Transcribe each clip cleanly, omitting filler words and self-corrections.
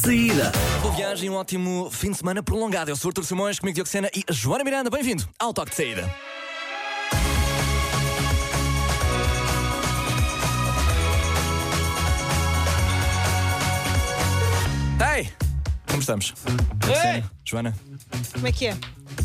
saída. Boa viagem, um ótimo fim de semana prolongado. Eu sou o Artur Simões, comigo Diogo Sena e a Joana Miranda. Bem-vindo ao Toque de Saída. Hey! Como estamos? Ei! Joana? Como é que é?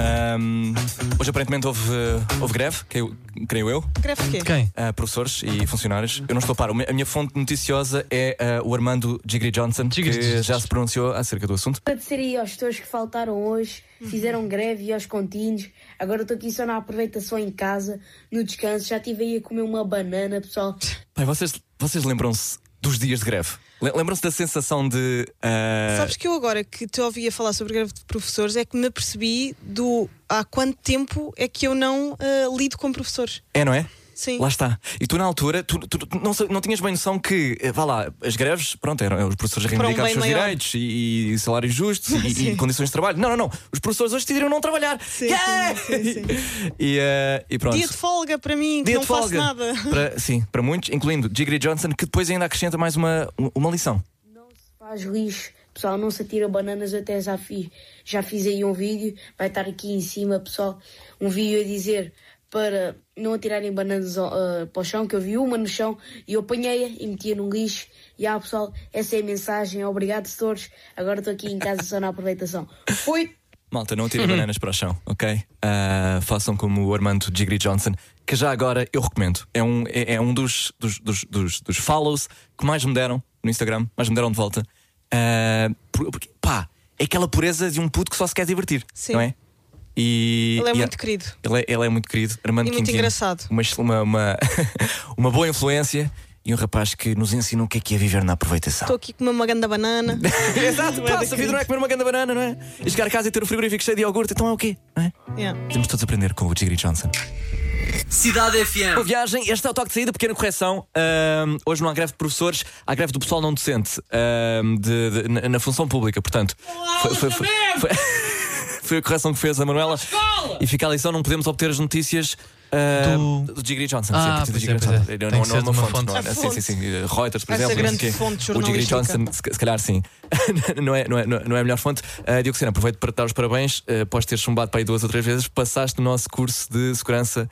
Hoje aparentemente houve greve, creio eu. Greve de quê? Quem? Professores e funcionários. Eu não estou a par. A minha fonte noticiosa é o Armando Jigri Johnson, que já se pronunciou acerca do assunto. Agradecer aí aos tutores que faltaram hoje, fizeram greve e aos contínuos. Agora estou aqui só na aproveitação em casa, no descanso. Já estive aí a comer uma banana, pessoal. Pai, vocês lembram-se dos dias de greve? Lembram-se da sensação de... Sabes que eu agora que te ouvia falar sobre greve de professores é que me apercebi há quanto tempo é que eu não lido com professores. É, não é? Sim. Lá está. E tu na altura, tu não tinhas bem noção que, vá lá, as greves, pronto, eram os professores a reivindicar os seus direitos e salários justos e condições de trabalho. Não. Os professores hoje decidiram não trabalhar. Sim, yeah! sim. E pronto. Dia de folga para mim, que Dia não de faço folga. nada. Para muitos, incluindo Jigri Johnson, que depois ainda acrescenta mais uma lição. Não se faz lixo, pessoal, não se atira bananas. Eu até já fiz aí um vídeo, vai estar aqui em cima, pessoal, um vídeo a dizer para não atirarem bananas para o chão, que eu vi uma no chão e eu apanhei-a e metia num lixo. E pessoal, essa é a mensagem. Obrigado, tutores. Agora estou aqui em casa só na aproveitação. Fui! Malta, não tirem bananas para o chão, ok? Façam como o Armando Jigri Johnson, que já agora eu recomendo. É um dos follows que mais me deram no Instagram, mais me deram de volta. Porque, pá, é aquela pureza de um puto que só se quer divertir, Sim. não é? Ele é muito querido. Ele é muito querido, Armando E muito Quintino, engraçado. uma boa influência e um rapaz que nos ensina o que é viver na aproveitação. Estou aqui com uma grande banana. Exato, a vida não é comer uma grande banana, não é? E chegar a casa e ter o frigorífico cheio de iogurte, então é o quê? Não é? Yeah. Temos todos a aprender com o Jigri Johnson. Cidade FM. Boa viagem, este é o Toque de Saída, pequena correção. Hoje não há greve de professores, há greve do pessoal não docente na função pública, portanto. Foi a correção que fez a Manuela. E fica a lição, não podemos obter as notícias do Jigri Johnson. Pois é. Não é uma fonte. A fonte. Sim. Reuters, por Essa exemplo. grande fonte O Jigri jornalística. Johnson, se calhar sim. não é a melhor fonte. Diogo Sena, aproveito para te dar os parabéns. Após ter chumbado para aí 2 ou 3 vezes, passaste no nosso curso de segurança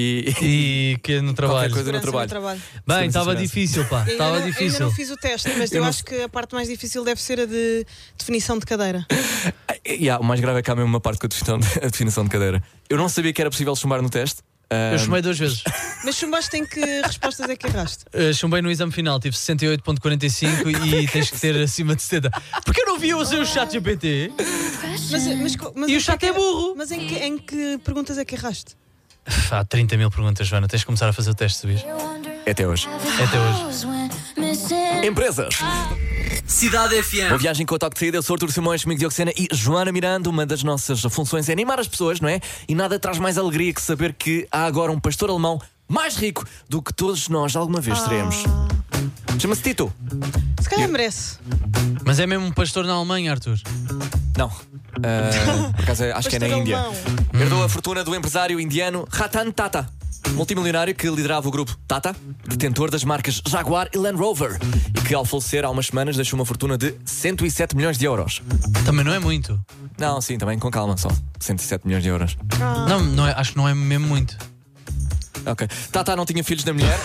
E que no trabalho. qualquer coisa no Segurança trabalho. Bem, estava Segurança. difícil, pá. Eu Estava ainda não difícil. fiz o teste, mas eu acho que a parte mais difícil deve ser a de definição de cadeira. O mais grave é que há mesmo uma parte com a definição de cadeira. Eu não sabia que era possível chumbar no teste. Eu chumbei 2 vezes. Mas chumbaste em que respostas é que erraste? Chumbei no exame final, tive 68,45 e tens que ter acima de 70. Porque eu não vi o chat GPT. Mas E o em chat que é burro. Mas em que perguntas é que erraste? Há 30 mil perguntas, Joana. Tens de começar a fazer o teste, sabias? É até hoje. Até hoje. Empresas. Cidade FM. Uma viagem com o Toque de Saída. Eu sou Artur Simões, comigo Diogo Sena e Joana Miranda. Uma das nossas funções é animar as pessoas, não é? E nada traz mais alegria que saber que há agora um pastor alemão mais rico do que todos nós alguma vez teremos. Chama-se Tito. Se calhar merece. Mas é mesmo um pastor na Alemanha, Arthur? Não. Por acaso acho que é na Pastor Índia. alemão. Herdou a fortuna do empresário indiano Ratan Tata, multimilionário que liderava o grupo Tata, detentor das marcas Jaguar e Land Rover, e que ao falecer há umas semanas deixou uma fortuna de 107 milhões de euros. Também não é muito. Não, sim, também com calma, só 107 milhões de euros. Não é, acho que não é mesmo muito. Ok. Tata não tinha filhos da mulher.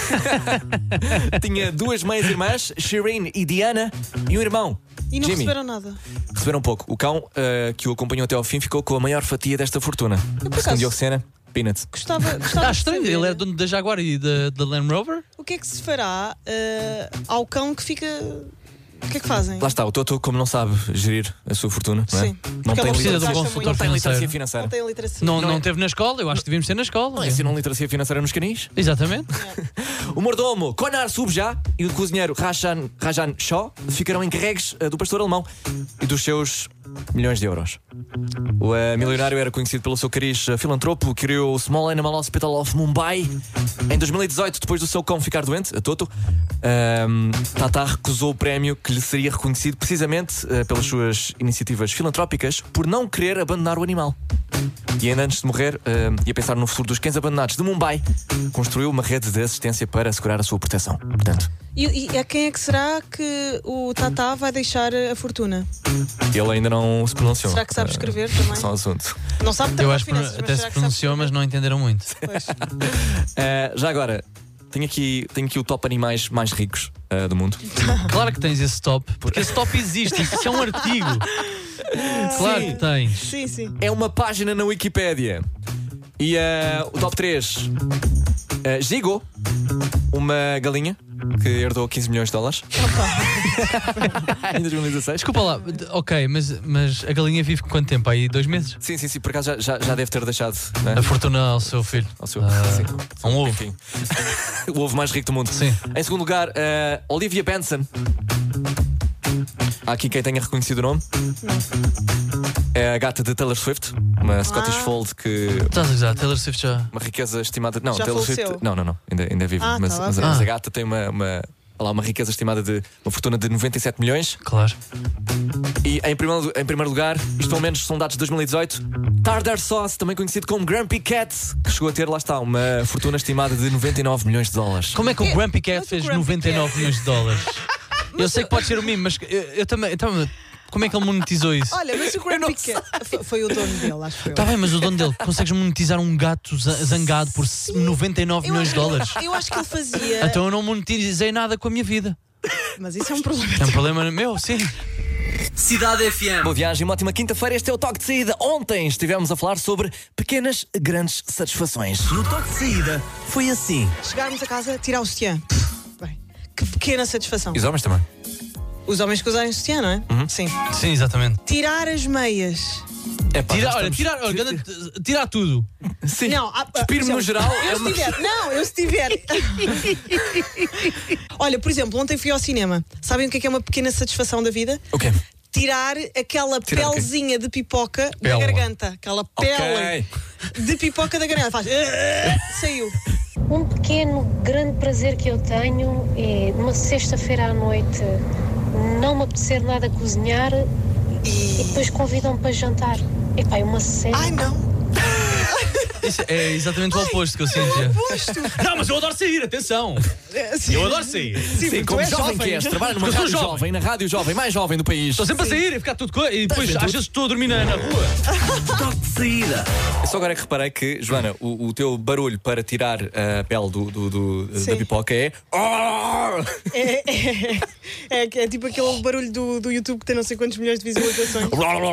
Tinha 2 meias-irmãs, Shireen e Diana, e um irmão, E não Jimmy. receberam nada. Receberam pouco. O cão que o acompanhou até ao fim ficou com a maior fatia desta fortuna. por acaso- Segundo Diogo Sena, peanuts. Gostava Está de estranho, saber ele é dono da Jaguar e da Land Rover? o que é que se fará ao cão que fica... O que é que fazem? Lá está, o Toto, como não sabe gerir a sua fortuna, não é? Sim. Não Porque tem, ela precisa de um gasta consultor muito. não tem literacia financeiro. financeira. Não tem literacia. Não teve na escola, eu acho que devíamos ter na escola. Ensinam literacia financeira nos canis. Exatamente. O mordomo Konar Subja e o cozinheiro Rajan Shaw ficarão encarregues do pastor alemão e dos seus milhões de euros. O milionário era conhecido pelo seu cariz filantropo, criou o Small Animal Hospital of Mumbai. Em 2018, depois do seu cão ficar doente, a Toto, Tata recusou o prémio que lhe seria reconhecido precisamente pelas suas iniciativas filantrópicas por não querer abandonar o animal. E ainda antes de morrer, ia pensar no futuro dos cães abandonados de Mumbai. Construiu uma rede de assistência para assegurar a sua proteção. Portanto, E a quem é que será que o Tata vai deixar a fortuna? ele ainda não se pronunciou. Será que sabe escrever também? Só um assunto. Não sabe Eu trabalhar acho que finanças, até mas se será que pronunciou, mas não entenderam muito. sabe? Já agora, tenho aqui o top animais mais ricos do mundo. Claro que tens esse top, porque esse top existe, isso é um artigo. Claro que tens. Sim, sim. É uma página na Wikipédia. E o top 3: Gigo, uma galinha que herdou 15 milhões de dólares em 2016. Desculpa lá, ok, mas a galinha vive quanto tempo? Aí 2 meses? Sim, por acaso já deve ter deixado, né? A fortuna ao seu filho. Ao seu, sim. sim. Um ovo. Enfim. O ovo mais rico do mundo. Sim. Em segundo lugar, Olivia Benson. Há aqui quem tenha reconhecido o nome. É a gata de Taylor Swift, uma Scottish Fold que. Estás a gozar, Taylor Swift já. Uma riqueza estimada. Não, Já Taylor faleceu? Swift. Não, ainda é viva. Ah, mas, tá lá. mas a gata tem uma riqueza estimada de uma fortuna de 97 milhões. Claro. E em primeiro lugar, isto pelo menos são dados de 2018, Tartar Sauce, também conhecido como Grumpy Cat, que chegou a ter, lá está, uma fortuna estimada de 99 milhões de dólares. Como é que o Grumpy Cat mas o fez Grumpy 99 Cat? milhões de dólares? Eu sei que pode ser o mimo, mas eu também. Então, como é que ele monetizou isso? Olha, mas o Grumpy Cat foi o dono dele, acho eu. Está bem, mas o dono dele, consegues monetizar um gato zangado por 99 milhões de dólares? Eu acho que ele fazia. Então eu não monetizei nada com a minha vida. Mas isso é um problema. É um problema meu, sim. Cidade FM. Boa viagem, uma ótima quinta-feira. Este é o Toque de Saída. Ontem estivemos a falar sobre pequenas, grandes satisfações. No toque de saída foi assim. Chegarmos a casa, tirar o sutiã. Bem, que pequena satisfação. E os homens também. Os homens que usarem sutiã, não é? Sim. Sim, exatamente. Tirar as meias. Tirar tudo. Sim. Não, Despir-me no geral. Eu se tiver. Olha, por exemplo, ontem fui ao cinema. Sabem o que é uma pequena satisfação da vida? O quê? Tirar aquela Tirar o quê? pelezinha de pipoca da Pela. garganta. Aquela pele Ok. de pipoca da garganta. Faz. Saiu. Um pequeno, grande prazer que eu tenho é numa sexta-feira à noite não me apetecer nada a cozinhar e depois convidam-me para jantar. Epá, é uma série. Ai, não. Isso é exatamente o oposto que eu sentia. Não, mas eu adoro sair, atenção. Eu adoro sair. Sim, como jovem que és, trabalha numa Eu sou rádio jovem. jovem, na rádio jovem, mais jovem do país. Estou sempre a sair e ficar tudo coisa. E depois às vezes estou a dormir na rua. Toque de saída. Eu só agora é que reparei que, Joana, o teu barulho para tirar a pele da Sim. pipoca é. É tipo aquele barulho do YouTube que tem não sei quantos milhões de visualizações.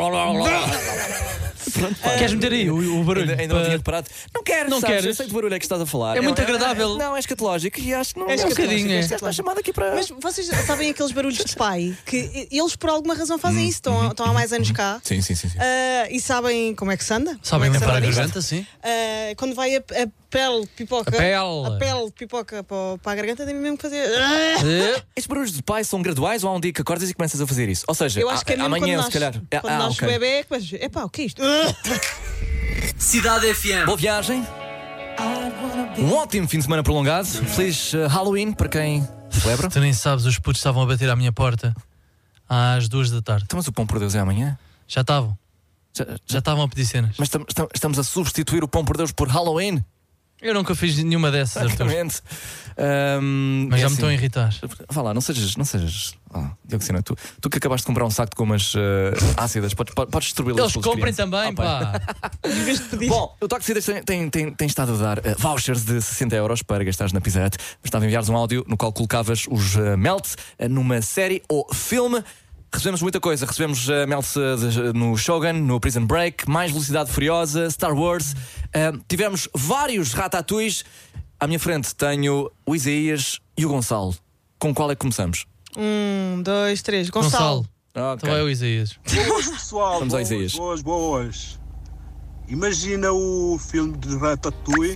Queres meter aí o barulho? Ainda não tinha reparado. Não quero, Não sabes? queres? Eu sei de barulho é que estás a falar. É muito agradável. Não, é escatológico e acho que não É escatológico, bocadinho. é Esta escatológico. chamada aqui para. Mas vocês sabem aqueles barulhos de pai que eles por alguma razão fazem isso, estão há mais anos cá. Sim. E sabem como é que se anda? Sabem Como é que se limpar a anda nisto? garganta, sim. Quando vai a pele de pipoca, A pele de pipoca para a garganta, tem mesmo que fazer. Estes barulhos de pai são graduais ou há um dia que acordas e começas a fazer isso? Ou seja, Eu acho que é mesmo amanhã, quando se calhar. nasce. Quando nasce ok. o bebê, começas a dizer, epá, o que é isto? Cidade FM. Boa viagem. Um ótimo fim de semana prolongado. Feliz Halloween para quem celebra. Tu nem sabes, os putos estavam a bater à minha porta às 2 da tarde. Então, mas o pão por Deus é amanhã? Já estavam. Já estavam a pedir cenas. Mas estamos a substituir o pão por Deus por Halloween? Eu nunca fiz nenhuma dessas, Arthur. Exatamente. Mas É já me assim. estão a irritar. Vá lá, não sejas. Dioxina, tu que acabaste de comprar um saco de gomas ácidas, podes distribuí-las Eles pelas comprem crianças. também, pá. Em vez de pedir. Bom, o Toque de Saídas tem estado a dar vouchers de 60 euros para gastares na Pizza Hut. Estava a enviar-vos um áudio no qual colocavas os melts numa série ou filme. Recebemos muita coisa. Recebemos melts no Shogun, no Prison Break, mais Velocidade Furiosa, Star Wars. Tivemos vários ratatouilles. À minha frente tenho o Isaías e o Gonçalo. Com qual é que começamos? 1, 2, 3. Gonçalo. Gonçalo. Ok. Então é o Isaías. Pessoal, Vamos ao Isaías. boas. Imagina o filme de Ratatouille.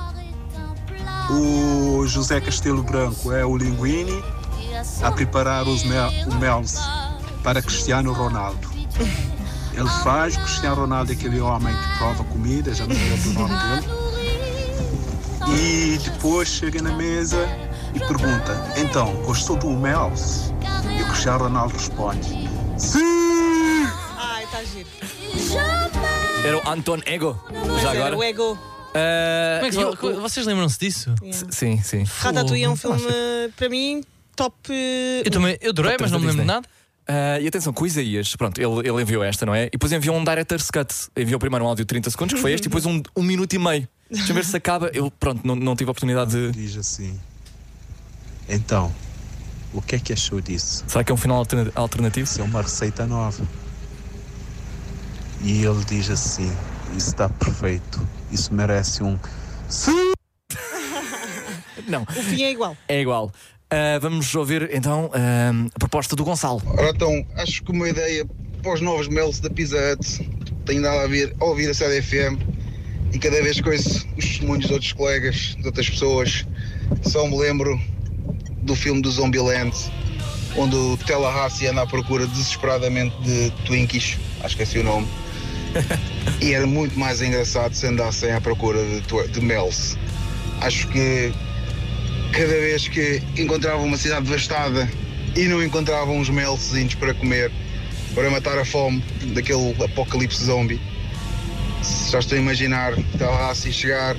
O José Castelo Branco é o Linguini a preparar o Mel's para Cristiano Ronaldo. Ele faz, o Cristiano Ronaldo é aquele homem que prova comida, já não lembro o nome dele. E depois chega na mesa e pergunta: então, gostou do Mel's? E o Cristiano Ronaldo responde: sim! Ai, está giro. Jamais Era o Anton Ego. Já Era agora. o Ego. Como é que vocês lembram-se disso? Sim, sim. Ratatouille é um filme, para mim, top. Eu adorei, mas não me lembro de nada. E atenção, com o Isaías, pronto, ele enviou esta, não é? E depois enviou um Director's Cut. Enviou primeiro um áudio de 30 segundos, que foi este, e depois um minuto e meio. Deixa eu ver se acaba. Eu, pronto, não tive a oportunidade de. Diz assim: então, o que é que achou disso? Será que é um final alternativo? Isso é uma receita nova. E ele diz assim: isso está perfeito. Isso merece um. Não. O fim é igual. É igual. Vamos ouvir então a proposta do Gonçalo. Ora então, acho que uma ideia para os novos Melts da Pizza Hut tem dado a ouvir a CDFM, e cada vez que ouço os testemunhos de outros colegas, de outras pessoas, só me lembro do filme do Zombieland, onde o Tallahassee anda à procura desesperadamente de Twinkies, acho que é esse o nome, e era muito mais engraçado se andassem à procura de Melts. Acho que cada vez que encontravam uma cidade devastada e não encontravam uns meltzinhos para comer, para matar a fome daquele apocalipse zombie, já estou a imaginar Tallahassee chegar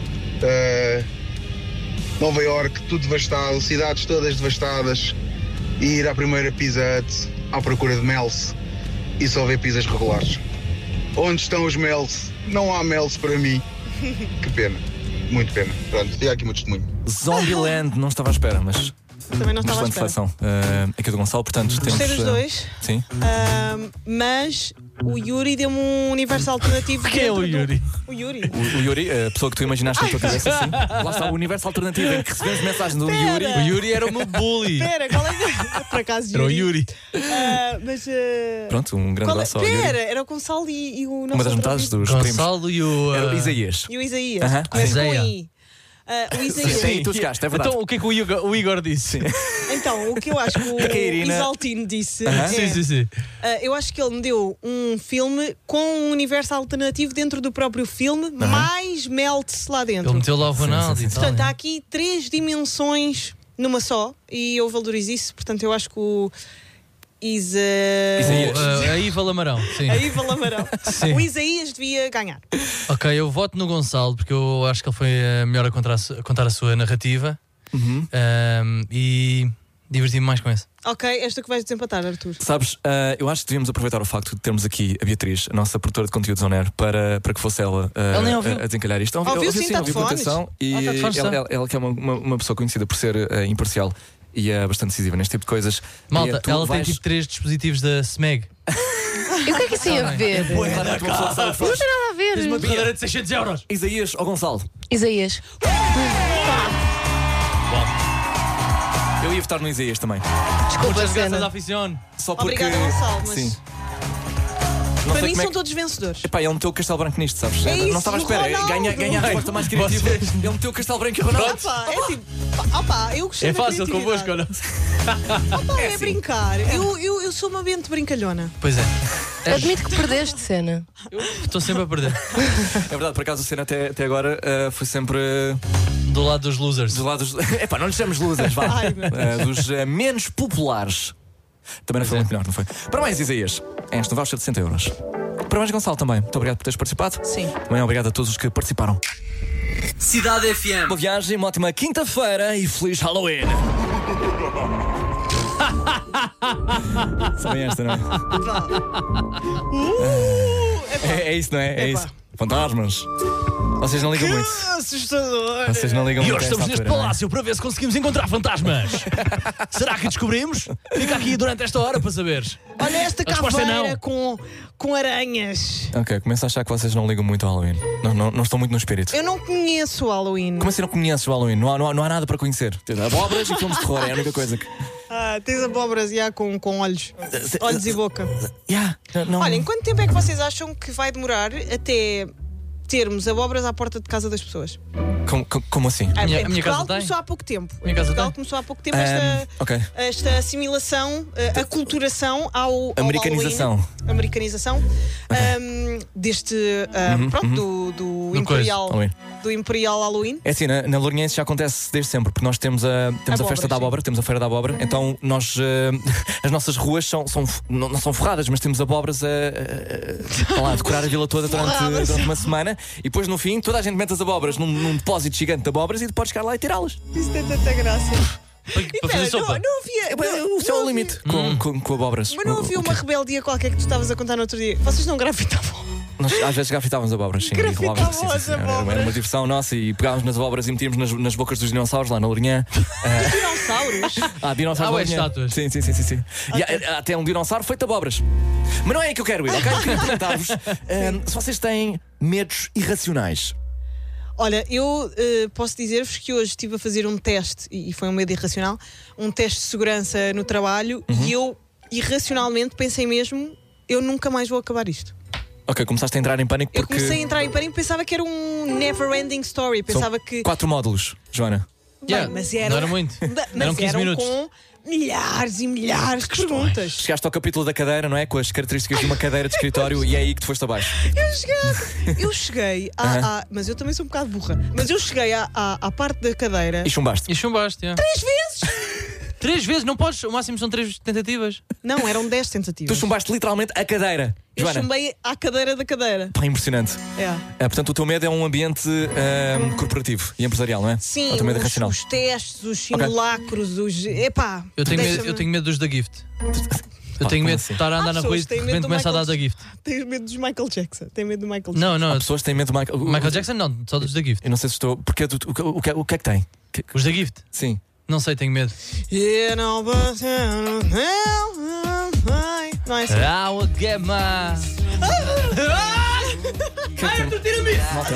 Nova York, tudo devastado, cidades todas devastadas, e ir à primeira Pizza Hut à procura de melts e só ver pizzas regulares. Onde estão os melts? Não há melts para mim. Que pena, muito pena. Pronto, tinha aqui o meu testemunho. Zombieland, não estava à espera, mas. Também não estava à excelente espera. seleção. Aqui do Gonçalo, portanto, temos. Gostei dos dois. Sim. Mas o Yuri deu-me um universo alternativo. Quem é o Yuri? O Yuri. O Yuri, a pessoa que tu imaginaste na tua cabeça, sim. Lá está o universo alternativo em que recebemos mensagens do Yuri. O Yuri era o meu bully. Espera, qual é? Por acaso, Yuri. Era o Yuri. Mas. Pronto, um grande abraço ao Yuri. Espera, era o Gonçalo e o nosso. Uma das outro metades amigo. dos primos. Gonçalo e o. Era o Isaías. E o Isaías. Aham. Começa com Isaia. I. O Isaías. Sim, tu chegaste, é verdade. Então, o que é que o Igor disse? Então, o que eu acho que o que a Irina- Isaltino disse Sim. eu acho que ele me deu um filme com um universo alternativo dentro do próprio filme, mais melts lá dentro. Ele meteu lá o Ronaldo sim, e sim. tal. Portanto, há aqui 3 dimensões numa só, e eu valorizo isso. Portanto, eu acho que o Isaías. A Iva Lamarão, sim. A Iva Lamarão. Sim. O Isaías devia ganhar. Ok, eu voto no Gonçalo porque eu acho que ele foi melhor a contar a sua narrativa. E diverti-me mais com esse. Ok, esta que vais desempatar, Arthur. Sabes, eu acho que devíamos aproveitar o facto de termos aqui a Beatriz, a nossa produtora de conteúdos on air, para que fosse ela nem ouviu. a desencalhar isto. Ouviu sim, está de ouviu com fones. atenção, e Está de fones, ela que é uma pessoa conhecida por ser imparcial e é bastante decisiva neste tipo de coisas. Malta, Tu ela vais- tem tipo 3 dispositivos da SMEG. E o que é que isso tem a ver? Pô, claramente uma pessoa que sabe de Não fãs. tem nada a ver. Uma cadeira de 600 euros. Isaías ou Gonçalo? Isaías. Eu ia votar no Isaías também. Desculpa, Muitas graças à cena. afición. Só porque. Obrigada, Gonçalo, mas Sim. Não para sei mim como é são que- todos vencedores. Epá, ele meteu o Castelo Branco nisto, sabes? É isso, não estava à o espera. Ronaldo. Ganha a resposta mais criativa. Vocês- Ele meteu o Castelo Branco e o Ronaldo. Opa, é tipo. Eu gostei É da fácil convosco, criatividade. ou não? É brincar. Eu sou uma mente brincalhona. Pois é. Admito que perdeste, cena. Estou sempre a perder. É verdade, por acaso o cena até agora foi sempre Do lado dos losers. dos lados. Epá, não lhes chamamos losers, vá. Ai, meu Dos menos populares. Também não foi muito melhor, não foi? Parabéns, Isaías. É este um voucher de 60 euros. Parabéns, Gonçalo, também. Muito obrigado por teres participado. Sim. Também obrigado a todos os que participaram. Cidade FM. Boa viagem, uma ótima quinta-feira e feliz Halloween. Sabem esta, não é? É isso, não é? É isso. Fantasmas. Vocês não ligam muito. Assustador. Vocês não ligam E muito. hoje a esta estamos neste altura, não é? palácio para ver se conseguimos encontrar fantasmas. Será que descobrimos? Fica aqui durante esta hora para saberes. Olha esta A resposta é caveira não. com aranhas. Ok, começo a achar que vocês não ligam muito ao Halloween. Não estão muito no espírito. Eu não conheço o Halloween. Como assim não conheces o Halloween? Não há nada para conhecer. Abóboras e filmes de terror é a única coisa que. Tens abóboras com olhos. Olhos e boca. Não... Olhem, quanto tempo é que vocês acham que vai demorar até termos abóboras à porta de casa das pessoas. Como assim? A minha Portugal casa tem? começou há pouco tempo. Minha casa Portugal tem? começou há pouco tempo Ok. esta assimilação, aculturação ao Americanização. Halloween. Americanização deste do Imperial Halloween. do Imperial Halloween. É assim, na Lourinhense já acontece desde sempre, porque nós temos a festa da abóbora, temos a feira da abóbora, então nós as nossas ruas não são forradas, mas temos abóboras a decorar a vila toda durante uma semana, e depois no fim toda a gente mete as abóboras num depósito gigante de abóboras e podes chegar lá e tirá-las. Isso tem tanta graça. Para fazer sopa. Não havia. O céu é o limite com abóboras. Mas não havia uma rebeldia qualquer que tu estavas a contar no outro dia? Vocês não grafitavam? Nós às vezes grafitávamos abóboras, sim. Grafitávamos as Era abóboras. uma diversão nossa e pegávamos nas abóboras e metíamos nas bocas dos dinossauros lá na Lourinhã. Os dinossauros? Dinossauros. estátuas. Sim. E há até um dinossauro feito de abóboras. Mas não é aí que eu quero ir, ok? Eu queria perguntar-vos se vocês têm medos irracionais. Olha, eu posso dizer-vos que hoje estive a fazer um teste, e foi um medo irracional, um teste de segurança no trabalho, e eu irracionalmente pensei mesmo, eu nunca mais vou acabar isto. Ok, começaste a entrar em pânico Eu porque comecei a entrar em pânico, pensava que era um never-ending story, pensava que... 4 módulos, Joana. Bem, mas eram, não era muito. Mas Eram 15 eram minutos. com milhares e milhares de perguntas. Chegaste ao capítulo da cadeira, não é? Com as características de uma cadeira de escritório e é aí que te foste abaixo. Eu cheguei mas eu também sou um bocado burra. Mas eu cheguei à parte da cadeira E chumbaste. E chumbaste, 3 vezes! 3 vezes, não podes, o máximo são 3 tentativas. Não, eram 10 tentativas. Tu chumbaste literalmente a cadeira. Eu Joana. chumbei à cadeira da cadeira. Pá, impressionante. É. Portanto, o teu medo é um ambiente corporativo e empresarial, não é? Sim, o teu medo é racional. os testes, os simulacros, os. Epá, Eu tenho medo dos da Gift. Eu tenho medo de estar a andar na rua e de repente começa a dar da Gift. Tens medo dos Michael Jackson? Tem medo do Michael Jackson? Não, não. Há pessoas que têm medo do Michael Jackson não, só dos da Gift. Eu não sei se estou. Porque o que é que tem? Os da Gift? Sim. Não sei, tenho medo. Não é assim. I will get my... tu tira-me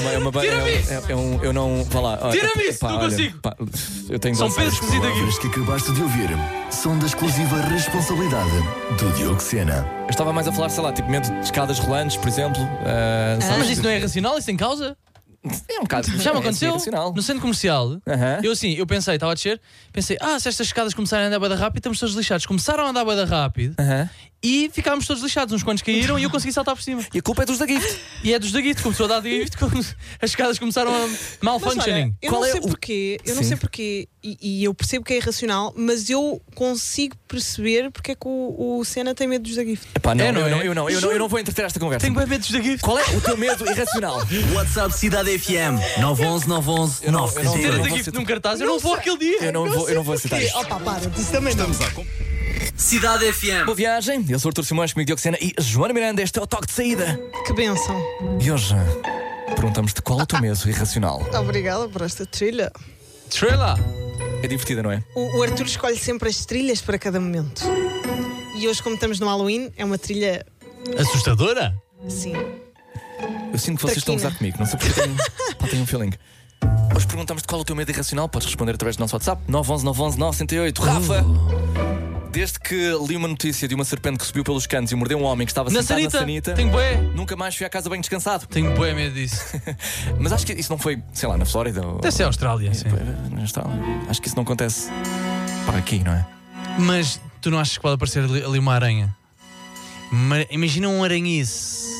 isso! Eu não. Vá lá. Tira-me isso, não consigo! Eu tenho São pesos que Palavras que acabaste de ouvir são da exclusiva responsabilidade do Diogo Sena. Eu estava mais a falar, sei lá, tipo medo de escadas rolantes, por exemplo. Sabes? Mas isso não é racional? Isso tem causa? É um bocado. Já me aconteceu irracional. no centro comercial. Eu pensei, estava a descer, pensei, se estas escadas começarem a andar bué da rápido, estamos todos lixados. Começaram a andar bué da rápido e ficámos todos lixados. Uns quantos caíram e eu consegui saltar por cima. E a culpa é dos da Gift. E é dos da Gift, começou a dar da Gift, as escadas começaram a malfunctioning. Eu não sei porquê, não sei porquê, e eu percebo que é irracional, mas eu consigo perceber porque é que o Senna tem medo dos da Gift. Epá, eu não vou entreter esta conversa. Tenho bem medo dos da Gift. Qual é o teu medo irracional? WhatsApp Cidade FM 911 911 Ter a da 971. Gift num cartaz, eu não vou aquele dia. Eu não vou aceitar isto. Opa, para, isso também não. Cidade FM. Boa viagem, eu sou o Artur Simões, comigo Diogo Sena e Joana Miranda. Este é o toque de saída. Que bênção. E hoje perguntamos-te qual é o teu medo irracional. Obrigada por esta trilha. Trailer. É divertida, não é? O Arthur escolhe sempre as trilhas para cada momento. E hoje, como estamos no Halloween, é uma trilha. Assustadora? Sim. Eu sinto que vocês estão a usar comigo, não sei porque tenho um feeling. Hoje perguntamos-te qual é o teu medo irracional. Podes responder através do nosso WhatsApp 911 911 908. Rafa! Desde que li uma notícia de uma serpente que subiu pelos cantos e mordeu um homem que estava sentado na sanita, tenho bué. nunca mais fui à casa bem descansado. Tenho bué medo disso. Mas acho que isso não foi, sei lá, na Flórida. Deve ser a Austrália, sim. Na Austrália. Acho que isso não acontece para aqui, não é? Mas tu não achas que pode aparecer ali uma aranha? Imagina um aranhice.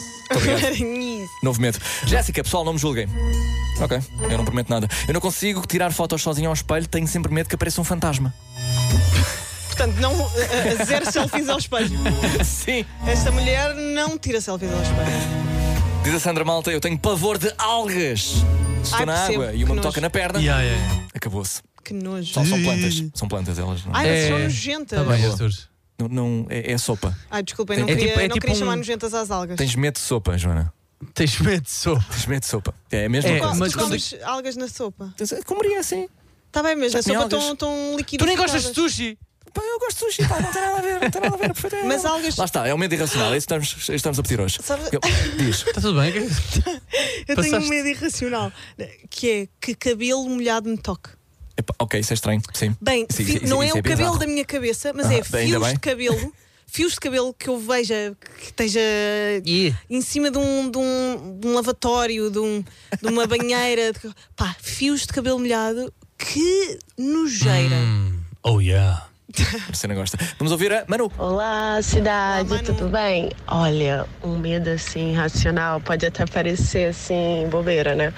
Novo medo. Jéssica, pessoal, não me julguem. Ok, eu não prometo nada. Eu não consigo tirar fotos sozinho ao espelho, tenho sempre medo que apareça um fantasma. Portanto, não zero selfies ao espelho. Sim. Esta mulher não tira selfies ao espelho. Diz a Sandra Malta, eu tenho pavor de algas. Estou na percebo, água e uma me nojo. toca na perna. Acabou-se. Que nojo. São plantas. São plantas elas. Não. Ai, mas são nojentas. Tá bem, Arthur. Não, é sopa. Ai, desculpem, Tem- não queria, é tipo queria um- chamar nojentas às algas. Tens medo de sopa, Joana. Tens medo de sopa. Tens medo de sopa. É a mesma É, coisa. mas Tu comes algas na sopa? Comeria assim. Está bem, mas Já a sopa comi algas. tão líquida. Tu nem gostas de sushi? Pá, eu gosto de sushi, pá, não tem nada a ver, perfeitamente. Mas algas. Lá está, é o medo irracional, é isso que estamos a pedir hoje. Sabe- Diz. Está tudo bem? Eu tenho um Passaste. medo irracional, que é que cabelo molhado me toque. Epá, ok, isso é estranho, sim. Bem, Sim, fio- isso não é é o cabelo bizarro. da minha cabeça, mas Ah, é ainda fios bem. de cabelo. fios de cabelo que eu veja que esteja em cima de um lavatório, de uma banheira, fios de cabelo molhado, que nojeira. Oh yeah. A cena gosta. Vamos ouvir a Manu. Olá, cidade, Olá, Manu. tudo bem? Olha, um medo assim racional pode até parecer assim bobeira, né?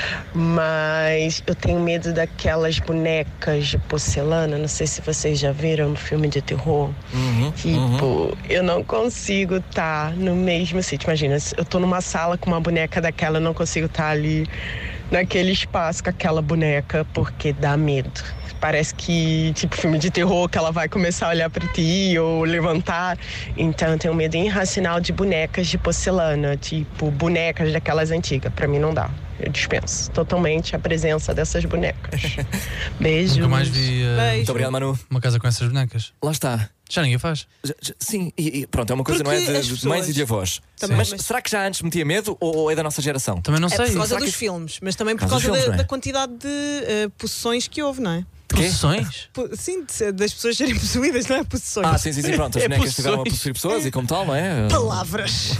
Mas eu tenho medo daquelas bonecas de porcelana, não sei se vocês já viram no filme de terror. Eu não consigo estar no mesmo sítio. Imagina, eu tô numa sala com uma boneca daquela, eu não consigo estar ali naquele espaço com aquela boneca porque dá medo. Parece que, tipo, filme de terror, que ela vai começar a olhar pra ti ou levantar. Então eu tenho medo irracional de bonecas de porcelana, tipo, bonecas daquelas antigas. Pra mim não dá. Eu dispenso totalmente a presença dessas bonecas. Beijo. Nunca mais vi Muito obrigado, Manu. uma casa com essas bonecas. Lá está. Já ninguém faz. Sim, e pronto, é uma coisa, Porque não é as de pessoas- mães e de avós. Também, Mas mas- será que já antes metia medo ou é da nossa geração? Também não É sei. por causa Será dos que- filmes, mas também por Por causa causa dos filmes, não é? da quantidade de possessões que houve, não é? Possessões? Sim, das pessoas serem possuídas, não é possessões. Ah, sim, pronto. As É bonecas tiveram a possessões. possuir pessoas e como tal, não é? Palavras.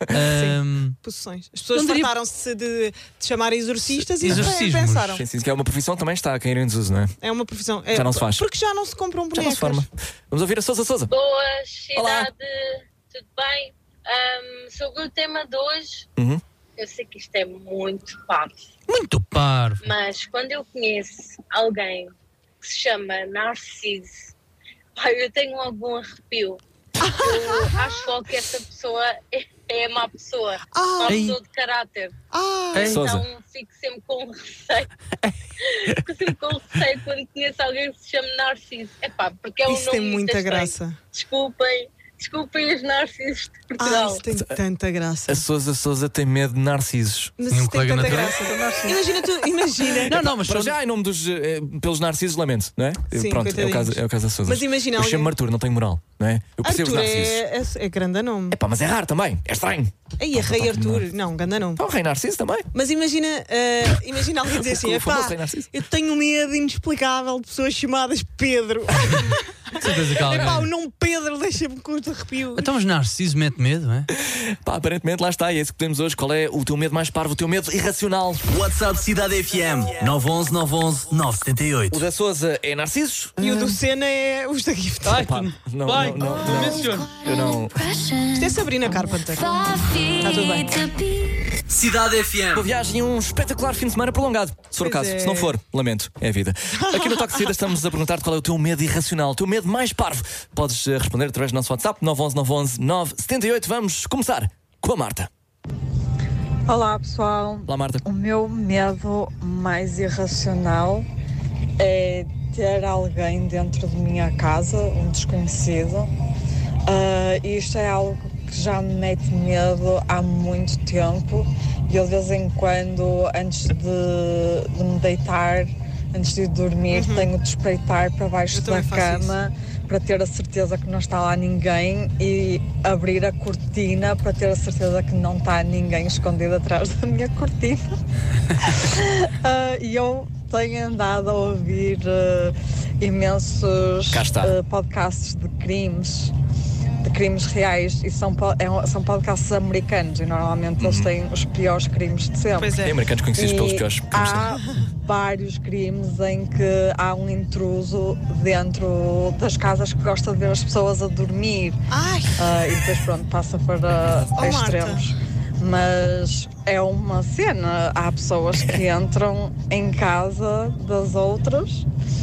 Possessões. As pessoas Não diria- fartaram-se de chamarem exorcistas e Exorcismos. pensaram. Sim, que é uma profissão também está a cair em desuso, não é? É uma profissão. Já não se faz. Porque já não se compram Já bonecas. não se forma. Vamos ouvir a Sousa. Boas, Olá. cidade, tudo bem? Sobre o tema de hoje, Uhum. eu sei que isto é muito parvo, Muito parvo. mas quando eu conheço alguém que se chama Narciso, eu tenho algum arrepio. Eu acho logo que essa pessoa é má pessoa, uma pessoa de caráter. Sousa. Então fico sempre com receio. Fico sempre com receio quando conheço alguém que se chama Narciso. Porque é um Isso nome tem muito muita estranho. graça. Desculpem os Narcisos de Portugal. Isso tem tanta graça. A Sousa tem medo de narcisos. Mas Tinha um isso tem colega tanta na graça. Imagina. Não, mas Para já, em nome pelos narcisos, lamento, não é? Sim, Pronto, é o caso da Sousa. Mas imagina Eu alguém- chamo-me Arthur, não tenho moral, não é? Eu percebo Arthur os narcisos. é grande nome. Mas é raro também, é estranho. Aí é Rei Arthur. Não, grande nome. Então, o Rei Narciso também. Mas imagina alguém dizer assim: O famoso Rei Narciso. eu tenho um medo inexplicável de pessoas chamadas Pedro. certeza que alguém- O nome Pedro deixa-me com os arrepios. Então, mas Narciso mete medo, é? Aparentemente lá está, e é isso que temos hoje. Qual é o teu medo mais parvo, o teu medo irracional? WhatsApp Cidade FM 911 911 978. O da Sousa é Narcisos? E o do Senna é os da Gift. Não, Vai, não. menciona. Eu não. Isto é Sabrina Carpenter. Está tudo bem. Cidade FM. Uma viagem e um espetacular fim de semana prolongado. Se for o Pois caso, é. se não for, lamento, é a vida. Aqui no Toque de Saída estamos a perguntar qual é o teu medo irracional, o teu medo mais parvo. Podes responder através do nosso WhatsApp 911 911 978. Vamos começar com a Marta. Olá pessoal, Olá, Marta. o meu medo mais irracional é ter alguém dentro de minha casa, um desconhecido. Isto é algo que já me mete medo há muito tempo e eu de vez em quando, antes de me deitar, antes de dormir, tenho de espreitar para baixo Eu da também faço cama para ter a certeza que não está lá ninguém e abrir a cortina para ter a certeza que não está ninguém escondido atrás da minha cortina. E eu tenho andado a ouvir imensos Cá está. podcasts de crimes reais e são são podcasts americanos e normalmente eles têm os piores crimes de sempre. Pois Tem é. americanos conhecidos pelos piores crimes. Há vários crimes em que há um intruso dentro das casas que gosta de ver as pessoas a dormir. Ai, E depois pronto, passa para Oh, Marta. extremos. Mas é uma cena. Há pessoas que entram em casa das outras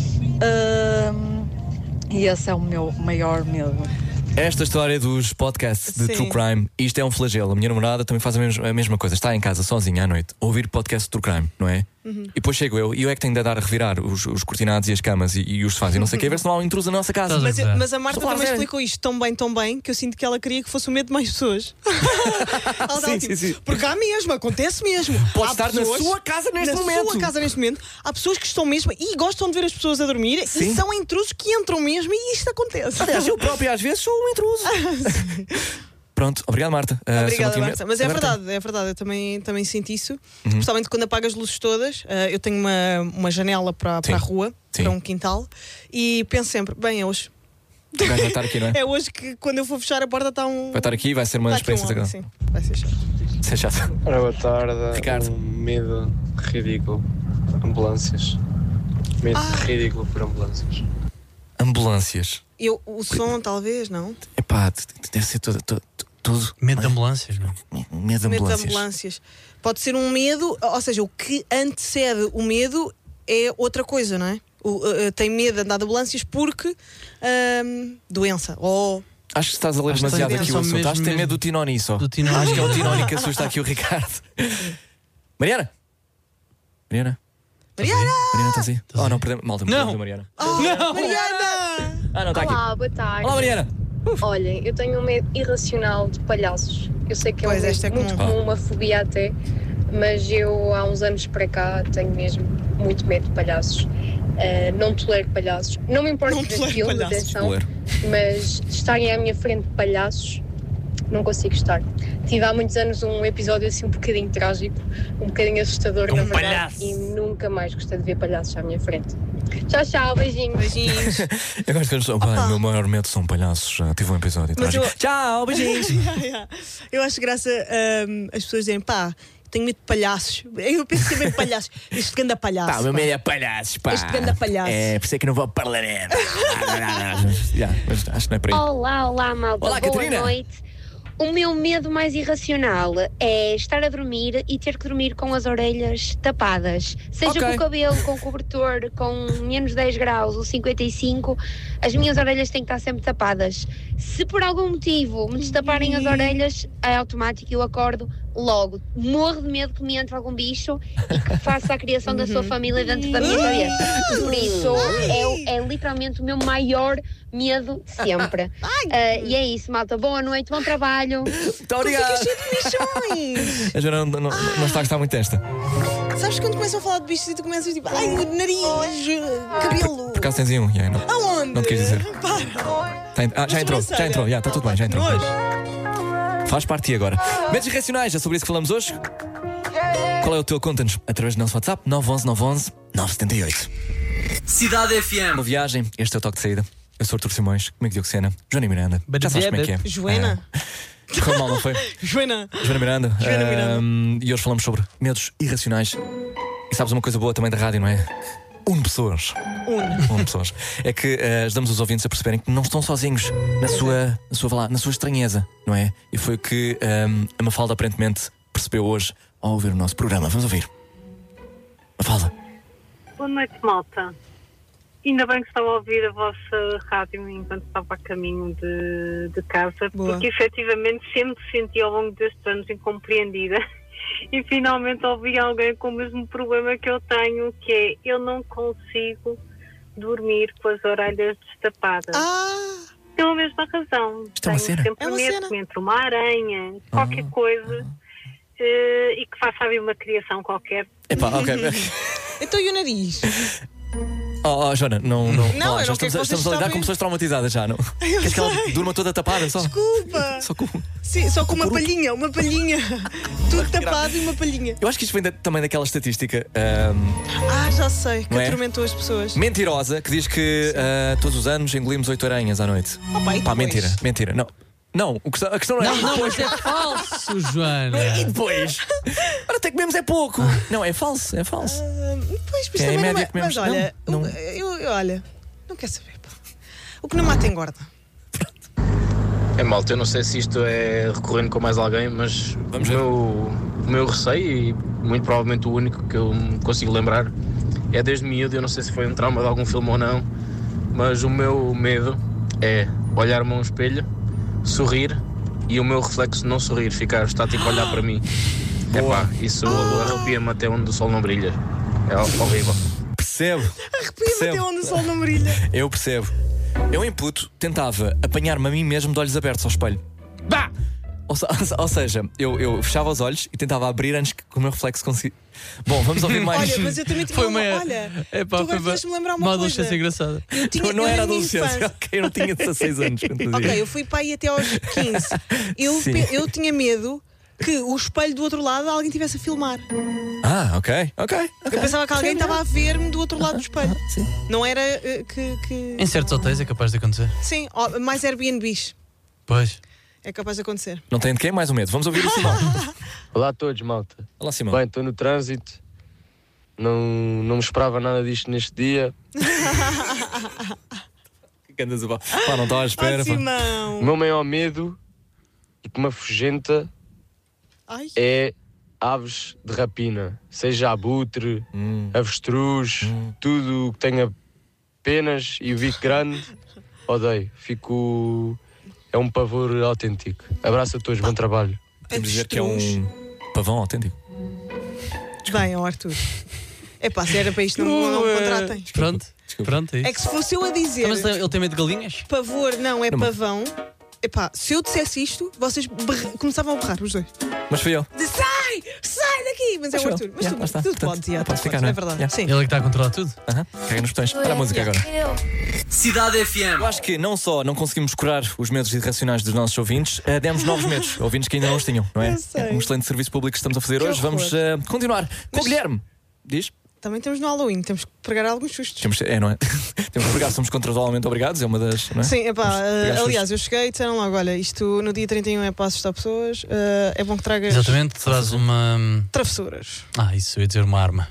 e esse é o meu maior medo. Esta história dos podcasts de Sim. True Crime, isto é um flagelo. A minha namorada também faz a mesma coisa. Está em casa sozinha à noite, a ouvir podcast de True Crime, não é? E depois chego eu e eu é que tenho de andar a revirar os cortinados e as camas e os sofás e não sei o que, a ver se não há um intruso na nossa casa. Mas a Marta Estou a falar também sério. explicou isto tão bem que eu sinto que ela queria que fosse o medo de mais pessoas. Ela estava Sim, tipo, sim. Porque há mesmo, acontece mesmo. Pode Há estar na pessoas- sua casa neste na momento. sua casa neste momento. Há pessoas que estão mesmo e gostam de ver as pessoas a dormir Sim. e são intrusos que entram mesmo e isto acontece. Aliás, eu próprio às vezes sou um intruso. Pronto, obrigado, Marta. Obrigada, Marta. Mas é verdade, eu também sinto isso. Principalmente quando apago as luzes todas. Eu tenho uma janela para a rua, Sim. para um quintal, e penso sempre, bem, é hoje. O gajo vai estar aqui, não é? É hoje que quando eu for fechar a porta está um. Vai estar aqui e vai ser uma experiência agradável. Sim, vai ser chato. Ser chato. Ora, boa tarde. Ricardo. Um medo ridículo. Ambulâncias. Medo ridículo por ambulâncias. Ambulâncias. O som, talvez, não? Epá, deve ser tudo. Medo de ambulâncias, não? Medo de Medo de ambulâncias. ambulâncias. Pode ser um medo, ou seja, o que antecede o medo é outra coisa, não é? Tem medo de andar de ambulâncias porque doença. Acho que estás a ler demasiado aqui o assunto. Acho que tem medo do Tinoni só. Acho que é o Tinoni que assusta aqui o Ricardo. Mariana? Mariana, estás aí? Oh, não, perdemos. Malta, perdemos a Mariana. Não! Mariana! Não, está aqui. Olá, boa tarde. Olá, Mariana. Olhem, eu tenho um medo irracional de palhaços. Eu sei que é um medo muito comum, uma fobia até, mas eu há uns anos para cá tenho mesmo muito medo de palhaços. Não tolero palhaços. Não me importa ver filmes, atenção, mas estarem à minha frente palhaços, não consigo estar. Tive há muitos anos um episódio assim um bocadinho trágico, um bocadinho assustador, na verdade, palhaço. E nunca mais gostei de ver palhaços à minha frente. Tchau, tchau, beijinhos. Beijinhos. Eu gosto que eles são. O meu maior medo são palhaços. Já tive um episódio trágico. Tchau, beijinhos. Eu acho graça as pessoas dizerem, tenho medo de palhaços. Eu penso sempre em palhaços. Este ganda palhaço. O meu medo é palhaços, pá. Este ganda palhaço. É, por isso é que não vou ao Parlamento. Mas acho que não é por aí. Olá, malta. Olá, boa Catarina. noite. O meu medo mais irracional é estar a dormir e ter que dormir com as orelhas tapadas. Seja com o cabelo, com o cobertor, com menos 10 graus ou 55, as minhas orelhas têm que estar sempre tapadas. Se por algum motivo me destaparem as orelhas, é automático, eu acordo logo. Morro de medo que me entre algum bicho e que faça a criação da sua família dentro da minha cabeça. Por isso, é literalmente o meu maior medo sempre. E é isso, malta. Boa noite, bom trabalho. Muito obrigado. Fica cheio de bichões. A Joana não está a gostar muito desta. Sabes quando começam a falar de bichos e tu começas tipo, nariz, cabelo. Por acaso tens aí um. Aonde? Não te quis dizer. Para. Já entrou, está tudo bem, já entrou. Faz parte de agora. Medos irracionais, é sobre isso que falamos hoje. Qual é o teu? Conta-nos através do nosso WhatsApp 911 911 978. Cidade FM. Uma viagem, este é o toque de saída. Eu sou Artur Simões, comigo Diogo Sena, Joana Miranda. Já sabes como é que é. Joana. Correu mal, não foi? Joana Miranda. E hoje falamos sobre medos irracionais. E sabes uma coisa boa também da rádio, não é? Une pessoas. É que ajudamos os ouvintes a perceberem que não estão sozinhos na sua estranheza, não é? E foi o que a Mafalda aparentemente percebeu hoje ao ouvir o nosso programa. Vamos ouvir. Mafalda. Boa noite, malta. Ainda bem que estava a ouvir a vossa rádio enquanto estava a caminho de casa, porque efetivamente sempre senti ao longo destes anos incompreendida e finalmente ouvi alguém com o mesmo problema que eu tenho, que é eu não consigo dormir com as orelhas destapadas. Pela mesma razão. Tenho sempre medo que entre uma aranha, qualquer coisa, e que faça ali uma criação qualquer. Epá, ok. Então e o nariz? Joana, não já estamos a lidar com pessoas traumatizadas já, não? Queres que ela durma toda tapada só? Desculpa! Só com uma palhinha. Tudo tapado e uma palhinha. Eu acho que isto vem também daquela estatística. Já sei, que atormentou as pessoas. Mentirosa, que diz que todos os anos engolimos 8 aranhas à noite. Mentira. Não, a questão não é. Não, isso é falso, Joana. E depois? Ora, até comemos é pouco. Não, é falso. Pois, também não é. Mas olha, olha, não quer saber. O que não mata engorda. Malta, eu não sei se isto é recorrente com mais alguém, mas o meu receio, e muito provavelmente o único que eu me consigo lembrar, é desde miúdo. Eu não sei se foi um trauma de algum filme ou não, mas o meu medo é olhar-me a um espelho, sorrir e o meu reflexo não sorrir, ficar estático a olhar para mim. Isso arrepia-me até onde o sol não brilha. É horrível. Percebo. Arrepia-me até onde o sol não brilha. Eu percebo. Eu em puto tentava apanhar-me a mim mesmo de olhos abertos ao espelho. Ou seja, eu fechava os olhos e tentava abrir antes que o meu reflexo conseguisse. Bom, vamos ouvir mais. Olha, mas eu também tinha tu agora fizeste-me lembrar uma adolescência engraçada. Não era adolescência, eu não tinha 16 anos. Eu fui pai até aos 15. Eu tinha medo que o espelho do outro lado alguém estivesse a filmar. Ok. Eu pensava que alguém estava a ver-me do outro lado do espelho. Sim. Não era que. Em certos hotéis é capaz de acontecer. Sim, mais Airbnbs. Pois. É capaz de acontecer. Não tem de quem? Mais um medo. Vamos ouvir o Simão. Olá a todos, malta. Olá, Simão. Bem, estou no trânsito. Não me esperava nada disto neste dia. Que andas a... Pá, não estava à espera. Simão. O meu maior medo e que me afugenta é aves de rapina. Seja abutre, avestruz, tudo que tenha penas e o bico grande, odeio. É um pavor autêntico. Abraço a todos, bom trabalho. Temos de dizer que é um pavão autêntico. Bem, Arthur. Se era para isto, não me contratem. Pronto, é isso. É que se fosse eu a dizer. Mas ele tem medo de galinhas? Pavor, não, é pavão. Se eu dissesse isto, vocês começavam a berrar, os dois. Mas fui eu. Sai daqui! Mas é o Arthur. Mas tudo pode, ficar, é verdade. Sim. Ele é que está a controlar tudo. Carrega nos botões. Para a música agora. Cidade FM. Eu acho que não só não conseguimos curar os medos irracionais dos nossos ouvintes, demos novos medos. Ouvintes que ainda não os tinham, não é? É um excelente serviço público que estamos a fazer hoje. Vamos continuar com o Guilherme. Diz? Também estamos no Halloween, temos que pregar alguns sustos. Não é? Temos que pregar, somos contratualmente obrigados, é uma das. Não é? Sim, aliás, eu cheguei e disseram logo: olha, isto no dia 31 é para assustar pessoas, é bom que tragas. Exatamente, traz uma. Travessuras. Isso, eu ia dizer uma arma.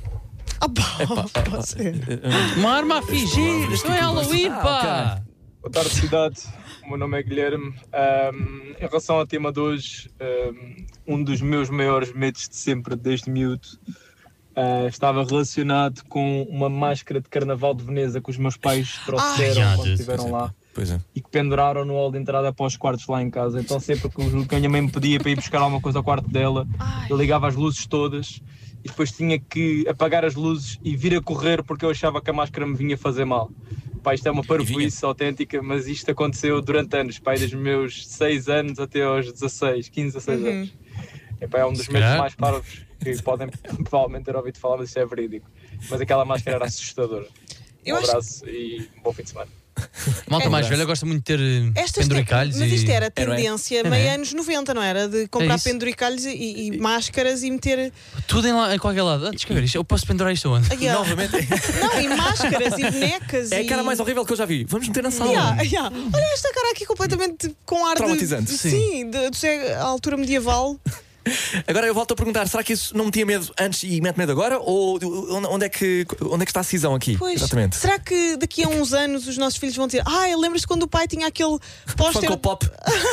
Uma arma a fingir, isto não é Halloween, pá! Boa tarde, cidade. O meu nome é Guilherme. Em relação ao tema de hoje, um dos meus maiores medos de sempre, desde miúdo, estava relacionado com uma máscara de carnaval de Veneza que os meus pais trouxeram quando estiveram lá e que penduraram no hall de entrada para os quartos lá em casa. Então sempre que a minha mãe me pedia para ir buscar alguma coisa ao quarto dela, eu ligava as luzes todas e depois tinha que apagar as luzes e vir a correr porque eu achava que a máscara me vinha fazer mal. Pá, isto é uma parvoíce autêntica, mas isto aconteceu durante anos, desde os meus 6 anos até aos 16, 15 a 16 anos. É um dos medos mais parvos que podem provavelmente ter ouvido falar, mas isso é verídico. Mas aquela máscara era assustadora. Um abraço e um bom fim de semana. Malta mais velha gosta muito de ter penduricalhos. Mas isto era tendência meio anos 90, não era? De comprar penduricalhos e máscaras e meter. Tudo em qualquer lado. Deixa eu ver isto. Eu posso pendurar isto onde? Novamente. Não, e máscaras e bonecas. É a cara mais horrível que eu já vi. Vamos meter na sala. Olha esta cara aqui completamente com ar traumatizante. Sim, de altura medieval. Agora eu volto a perguntar, será que isso não metia medo antes e mete medo agora? Ou onde é que está a cisão aqui? Pois, exatamente. Será que daqui a uns anos os nossos filhos vão dizer lembras-te quando o pai tinha aquele póster Funko Pop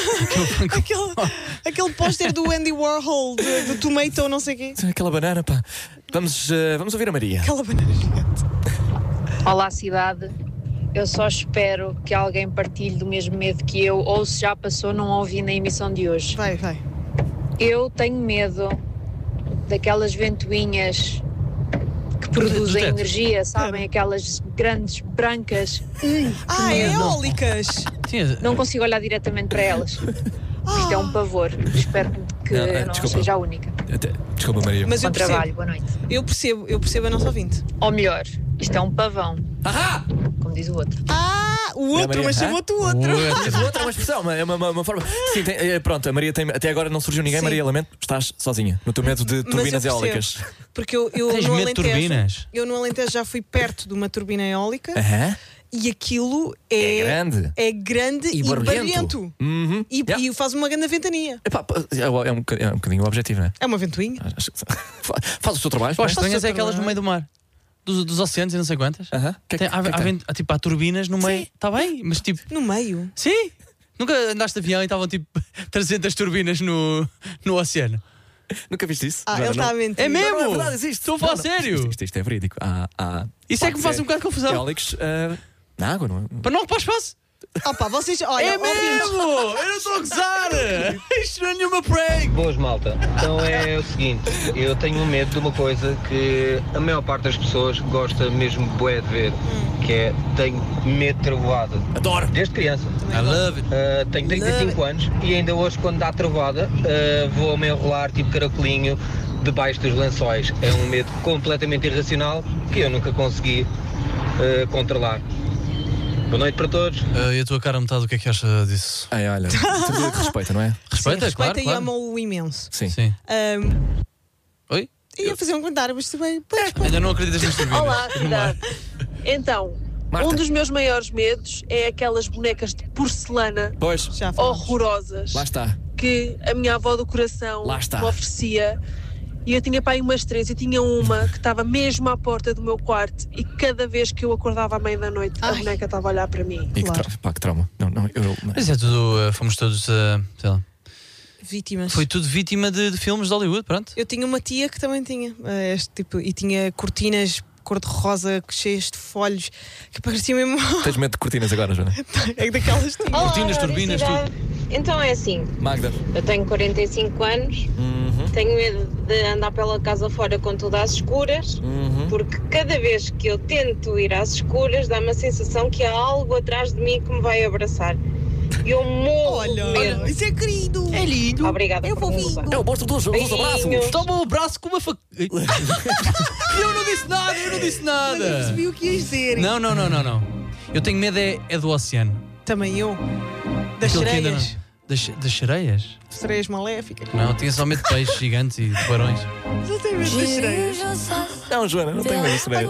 aquele póster do Andy Warhol do Tomato, não sei o quê. Aquela banana, pá. Vamos ouvir a Maria. Aquela banana gigante. Olá, cidade. Eu só espero que alguém partilhe do mesmo medo que eu, ou se já passou, não ouvi na emissão de hoje. Vai. Eu tenho medo daquelas ventoinhas que produzem energia, sabem? Aquelas grandes, brancas. Eólicas! Não consigo olhar diretamente para elas. Isto é um pavor. Espero que não seja a única. Desculpa, Maria. Mas bom trabalho, boa noite. Eu percebo a nossa ouvinte. Ou melhor, isto é um pavão. Como diz o outro. O outro, mas chamou-te o outro. O outro é uma expressão, é uma forma. Sim, pronto, a Maria tem. Até agora não surgiu ninguém, Maria, lamento, estás sozinha no teu medo de turbinas eólicas. Porque eu no Alentejo. Eu no Alentejo já fui perto de uma turbina eólica. E aquilo é grande e barulhento. E faz uma grande ventania. É um bocadinho o objetivo, não é? É uma ventoinha. Faz o seu trabalho. As estranhas é aquelas no meio do mar. Dos oceanos e não sei quantas. Há turbinas no meio. Está bem, mas tipo. No meio? Sim! Nunca andaste de avião e estavam tipo 300 turbinas no oceano. Nunca viste isso? Ele está a mentir. É mesmo? Não, é verdade, existe. Estou a falar sério. Isto é verídico. Isso é que me faz um bocado de confusão. Eólicos na água, não é? Para não ocupar espaço. Vocês. Olha, é mesmo! Eu não estou a gozar! Isto não é nenhuma prank! Boas, malta. Então é o seguinte: eu tenho medo de uma coisa que a maior parte das pessoas gosta mesmo bué de ver, que é tenho medo de trovoada. Adoro! Desde criança. I love it. Tenho 35 anos e ainda hoje, quando dá trovoada, vou a meio rolar tipo caracolinho debaixo dos lençóis. É um medo completamente irracional que eu nunca consegui controlar. Boa noite para todos. E a tua cara metade, o que é que acha disso? Olha, tudo que respeita, não é? Respeita, Sim, claro. e amam-o imenso. Sim. Oi? Ia fazer um comentário, mas também. Ainda não acreditas nisto? Olá, então, Marta. um dos meus maiores medos é aquelas bonecas de porcelana horrorosas Lá está. que a minha avó do coração Lá está. me oferecia. E eu tinha para aí umas 3, eu tinha uma que estava mesmo à porta do meu quarto e cada vez que eu acordava à meia da noite a boneca estava a olhar para mim. E que trauma. Não, Mas é tudo, fomos todos, sei lá. Vítimas. Foi tudo vítima de filmes de Hollywood, pronto. Eu tinha uma tia que também tinha este tipo, e tinha cortinas cor-de-rosa cheias de folhos que parecia mesmo. Tens medo de cortinas agora, Joana? É daquelas cortinas, turbinas, tudo. Então é assim, Magda. eu tenho 45 anos, tenho medo de andar pela casa fora com tudo às escuras, porque cada vez que eu tento ir às escuras dá-me a sensação que há algo atrás de mim que me vai abraçar. Eu morro de medo. Isso é querido. É lindo. Obrigada É por me fofinho. usar. Eu gosto dos abraços. Toma o braço com uma faca. Eu não disse nada, eu não disse nada. Mas eu percebi o que ias dizer. Não. Eu tenho medo é do oceano. Também eu. Das Aquele que ainda sereias. Das sereias? Sereias maléficas. Não, tinha só medo de peixes gigantes e tubarões. Não tenho medo das sereias. Não, Joana, não tenho medo de sereias.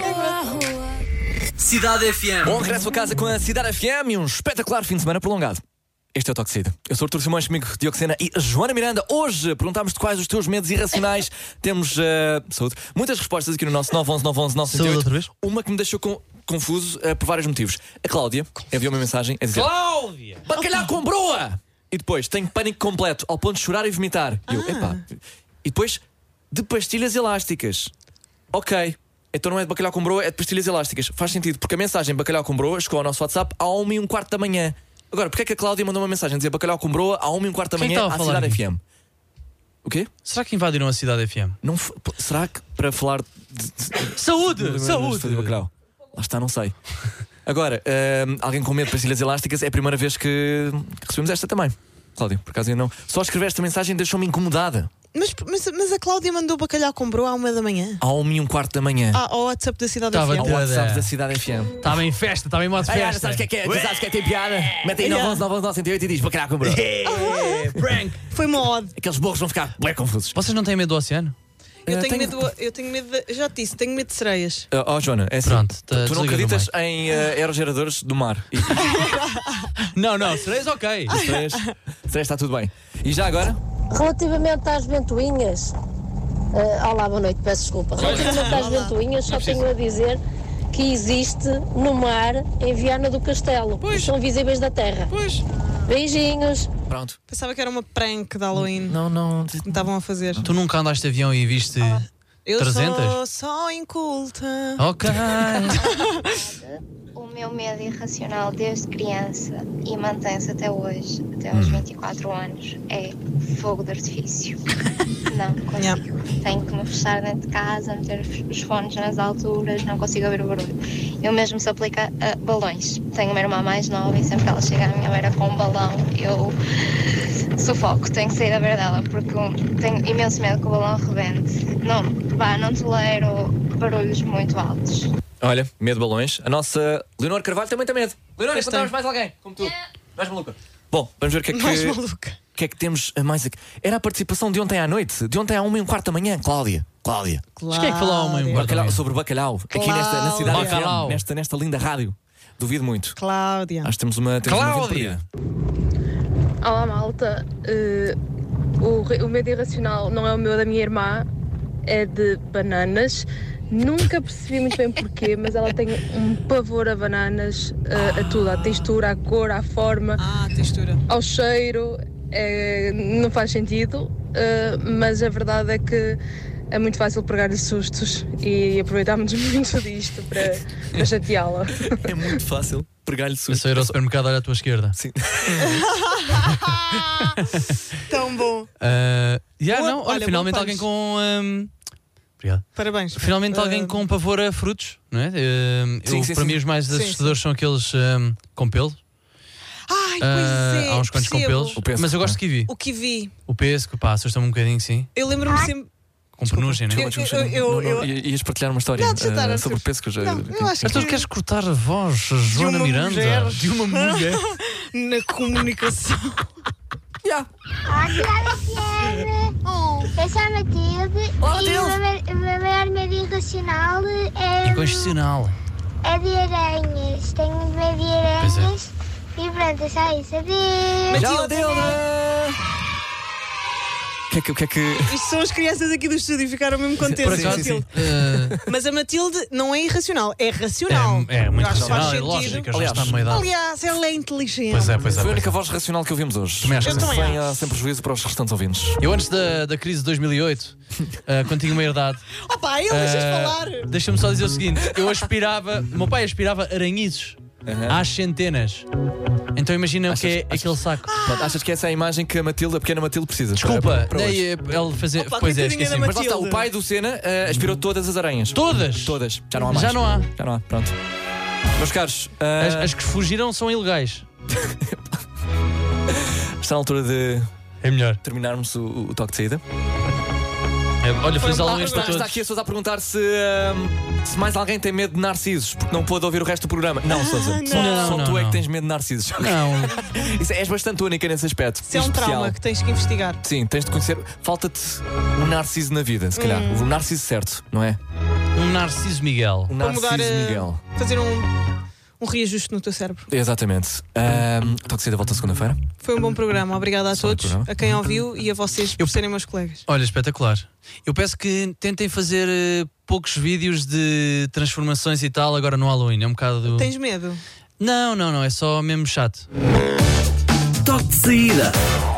Cidade FM. Bom, regresso a casa com a Cidade FM e um espetacular fim de semana prolongado. Este é o Toque de Saída. Eu sou o Artur Simões, comigo Diogo Sena e Joana Miranda. Hoje perguntámos-te quais os teus medos irracionais. Temos saúde, muitas respostas aqui no nosso 911-911-908. Uma que me deixou confuso por vários motivos. A Cláudia enviou uma mensagem a dizer: Cláudia! Bacalhau com broa! E depois, tenho pânico completo ao ponto de chorar e vomitar. E eu, epá. E depois, de pastilhas elásticas. Ok. Então não é de bacalhau com broa, é de pastilhas elásticas. Faz sentido, porque a mensagem bacalhau com broa chegou ao nosso WhatsApp à 1h15 da manhã. Agora, porque é que a Cláudia mandou uma mensagem a dizer bacalhau com broa à 1h15 da manhã à Cidade FM? O quê? Será que invadiram a Cidade FM? Não, será que para falar de Saúde! fazer bacalhau? Lá está, não sei. Agora, alguém com medo de pastilhas elásticas é a primeira vez que recebemos esta também. Cláudia, por acaso eu não. Só escrever esta mensagem deixou-me incomodada. Mas a Cláudia mandou bacalhau com broa à 1 da manhã. À 1h15 da manhã. Ao WhatsApp da Cidade Ao FM. WhatsApp da Cidade FM. Estava em festa, estava em modo festa. Sabes o que é? Sabes que tem piada? Mete aí 911-911-908 e diz bacalhau com broa. Prank. Foi uma ode. Aqueles burros vão ficar bem confusos. Vocês não têm medo do oceano? Eu tenho medo de, já te disse, tenho medo de sereias. Joana, é assim. Pronto, tu não acreditas em aerogeradores do mar? Não, sereias ok. Sereias está tudo bem. E já agora? Relativamente às ventoinhas, olá, boa noite, peço desculpa. Relativamente às ventoinhas, só tenho a dizer que existe no mar em Viana do Castelo. Pois. São visíveis da terra. Pois. Beijinhos. Pronto. Pensava que era uma prank de Halloween. Não. Que estavam a fazer. Tu nunca andaste de avião e viste Eu 300? sou só inculta. Ok. O meu medo irracional desde criança e mantém-se até hoje, até aos 24 anos, é fogo de artifício. Não consigo. Tenho que me fechar dentro de casa, meter os fones nas alturas, não consigo ouvir o barulho. Eu mesmo se aplica a balões. Tenho uma irmã mais nova e sempre que ela chega à minha beira com um balão, eu sufoco, tenho que sair da beira dela, porque tenho imenso medo que o balão rebente. Não tolero barulhos muito altos. Olha, medo de balões. A nossa Leonor Carvalho também tem medo. Leonor, encontramos mais alguém, como tu. Mais maluca. Bom, vamos ver o que é que... Mais maluca. O que é que temos mais aqui? Era a participação de ontem à noite. De ontem à 1h15 da manhã, Cláudia. Mas quem é que falou à 1h15 da manhã? Sobre bacalhau. Aqui na Cidade FM, nesta linda rádio. Duvido muito. Cláudia. Acho que temos uma Cláudia. Olá, malta. O medo irracional não é o meu, da minha irmã. É de bananas. Nunca percebi muito bem porquê, mas ela tem um pavor a bananas, a tudo, à textura, à cor, à forma, textura. Ao cheiro. Não faz sentido, mas a verdade é que é muito fácil pregar-lhe sustos e aproveitámos muito disto para chateá-la. É muito fácil pregar-lhe sustos. Eu só ir ao supermercado à tua esquerda. Sim. Tão bom. Olha, finalmente alguém com... Obrigado. Parabéns. Finalmente alguém com pavor a frutos, não é? Para mim os mais assustadores são aqueles com pelo. Ai, pois é. Há uns quantos com pelos. Mas eu gosto de kiwi. O kiwi. O pêssego, assusta-me um bocadinho, sim. Eu lembro-me sempre... Com penugem, né? Ias partilhar uma história sobre o peso que eu já. Eu acho Mas tu queres cortar a voz, Joana Miranda? De uma mulher. Na comunicação. Olá, eu sou a Matilde. E o meu maior medo irracional é. Inconstitucional. É de aranhas. Tenho medo de aranhas. E pronto, é só isso. Adeus. Matilde! O que é que. Isto são as crianças aqui do estúdio, ficaram mesmo contentes. Por acaso, Mas a Matilde não é irracional, é racional. É muito acho que racional, faz é sentido. lógica, já está numa idade. Aliás, ela é inteligente. Pois é. Foi a única voz racional que ouvimos hoje. Sem prejuízo para os restantes ouvintes. Eu antes da crise de 2008, quando tinha uma herdade. Opa, ele deixas falar. Deixa-me só dizer o seguinte: o meu pai aspirava aranhiços às centenas. Então imagina o que é aquele saco. Achas que essa é a imagem que a pequena Matilde precisa? Desculpa, daí ele fazia. Pois é, esqueci. Mas lá está, o pai do Senna aspirou todas as aranhas. Todas? Todas. Já não há mais. Já não há. Já não há, pronto. Meus caros, as que fugiram são ilegais. Está na altura de terminarmos o toque de saída. Olha, feliz Halloween para todos. Está aqui a Sousa a perguntar se mais alguém tem medo de narcisos, porque não pôde ouvir o resto do programa. Não, Sousa. Só tu é que tens medo de narcisos. Não. És bastante única nesse aspecto. Isso é um trauma que tens que investigar. Sim, tens de conhecer. Falta-te um narciso na vida, se calhar. O narciso certo, não é? Um Narciso Miguel. Um Narciso Miguel. Fazer um reajuste no teu cérebro. Exatamente. Toque de saída volta segunda-feira. Foi um bom programa. Obrigada a todos, a quem ouviu e a vocês por serem meus colegas. Olha, espetacular. Eu peço que tentem fazer poucos vídeos de transformações e tal agora no Halloween. É um bocado. Tens medo? Não. É só mesmo chato. Toque de saída.